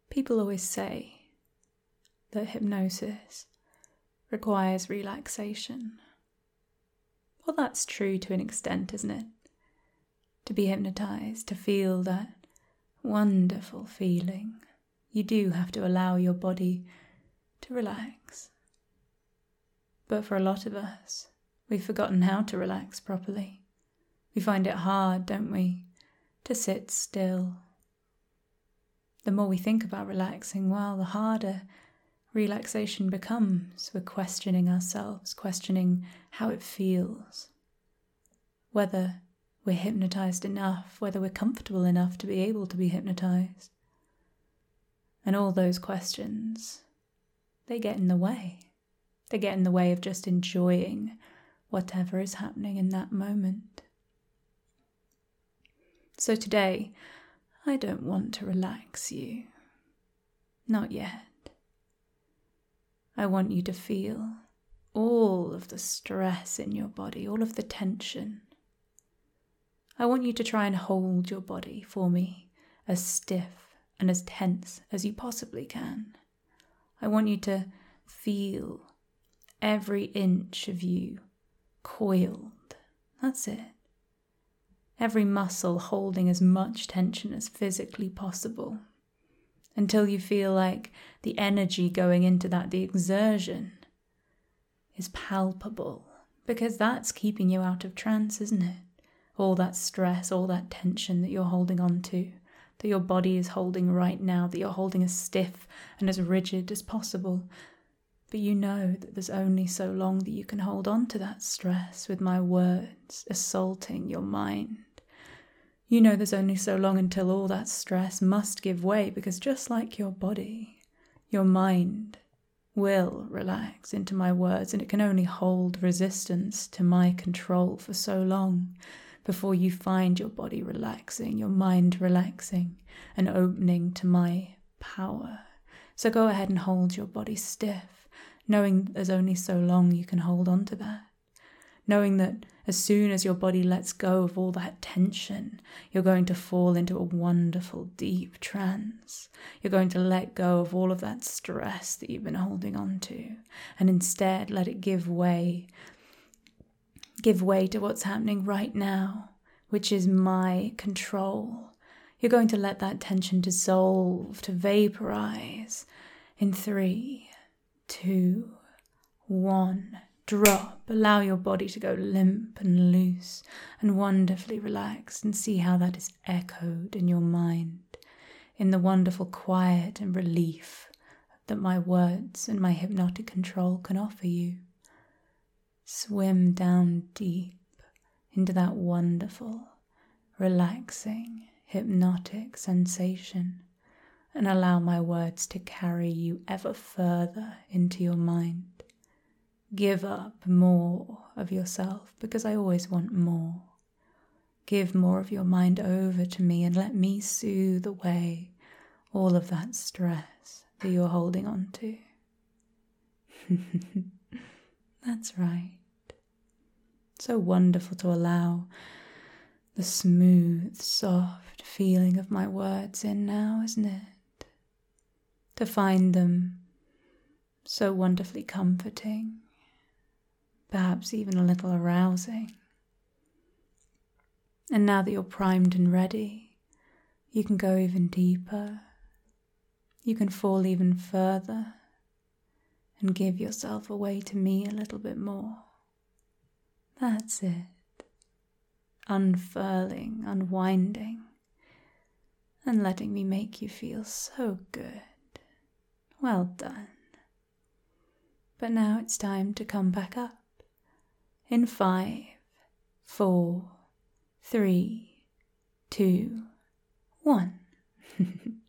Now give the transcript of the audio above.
People always say that hypnosis requires relaxation. Well, that's true to an extent, isn't it? To be hypnotized, to feel that wonderful feeling, you do have to allow your body to relax. But for a lot of us, we've forgotten how to relax properly. We find it hard, don't we, to sit still. The more we think about relaxing, well, the harder relaxation becomes. We're questioning ourselves, questioning how it feels, whether we're hypnotized enough, whether we're comfortable enough to be able to be hypnotized. And all those questions, they get in the way. They get in the way of just enjoying whatever is happening in that moment. So today, I don't want to relax you. Not yet. I want you to feel all of the stress in your body, all of the tension. I want you to try and hold your body for me as stiff and as tense as you possibly can. I want you to feel every inch of you coiled. That's it. Every muscle holding as much tension as physically possible, until you feel like the energy going into that, the exertion, is palpable, because that's keeping you out of trance, isn't it? All that stress, all that tension that you're holding on to, that your body is holding right now, that you're holding as stiff and as rigid as possible. But you know that there's only so long that you can hold on to that stress with my words assaulting your mind. You know there's only so long until all that stress must give way, because just like your body, your mind will relax into my words, and it can only hold resistance to my control for so long before you find your body relaxing, your mind relaxing, and opening to my power. So go ahead and hold your body stiff, knowing there's only so long you can hold on to that. Knowing that as soon as your body lets go of all that tension, you're going to fall into a wonderful, deep trance. You're going to let go of all of that stress that you've been holding on to, and instead let it give way. Give way to what's happening right now, which is my control. You're going to let that tension dissolve, to vaporize in 3, 2, 1. Drop. Allow your body to go limp and loose and wonderfully relaxed, and see how that is echoed in your mind, in the wonderful quiet and relief that my words and my hypnotic control can offer you. Swim down deep into that wonderful, relaxing, hypnotic sensation, and allow my words to carry you ever further into your mind. Give up more of yourself, because I always want more. Give more of your mind over to me, and let me soothe away all of that stress that you're holding on to. That's right. So wonderful to allow the smooth, soft feeling of my words in now, isn't it? To find them so wonderfully comforting. Perhaps even a little arousing. And now that you're primed and ready, you can go even deeper. You can fall even further and give yourself away to me a little bit more. That's it. Unfurling, unwinding, and letting me make you feel so good. Well done. But now it's time to come back up. In 5, 4, 3, 2, 1.